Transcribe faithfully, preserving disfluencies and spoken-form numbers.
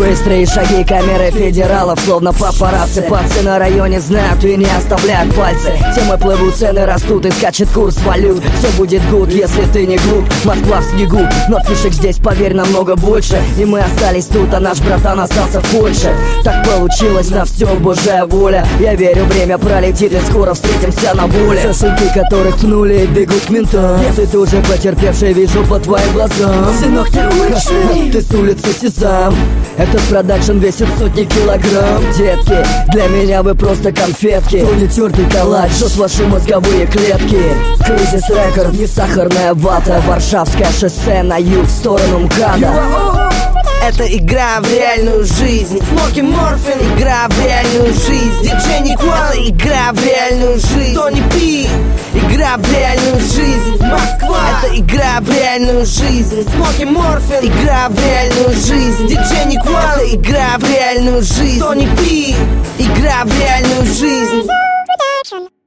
Быстрые шаги камеры федералов, словно папарацци. Пацы на районе знают и не оставляют пальцы. Темы плывут, цены растут и скачет курс валют. Все будет гуд, если ты не глуп. Москва в снегу, но фишек здесь, поверь, намного больше. И мы остались тут, а наш братан остался в Польше. Так получилось, на все божья воля. Я верю, время пролетит и скоро встретимся на воле. Сосунки, которых пнули, бегут к ментам. Ты тоже потерпевший, вижу по твоим глазам. Сынок, ты уличный, ты с улицы Сезам. Этот продакшн весит сотни килограмм. Детки, для меня вы просто конфетки. То не тертый калач, жжет ваши мозговые клетки. Кризис рекорд, не сахарная вата. Варшавское шоссе на юг, в сторону МКАДа. Это игра в реальную жизнь. Смоки Морфин, игра в реальную жизнь. Диджей Никуала, игра в реальную жизнь. Тони Пи, игра в реальную жизнь. Москва, это игра в реальную жизнь. Смоки Морфин, игра в реальную жизнь. Диджей Никуала, игра в реальную жизнь. Тони Пи, игра в реальную жизнь.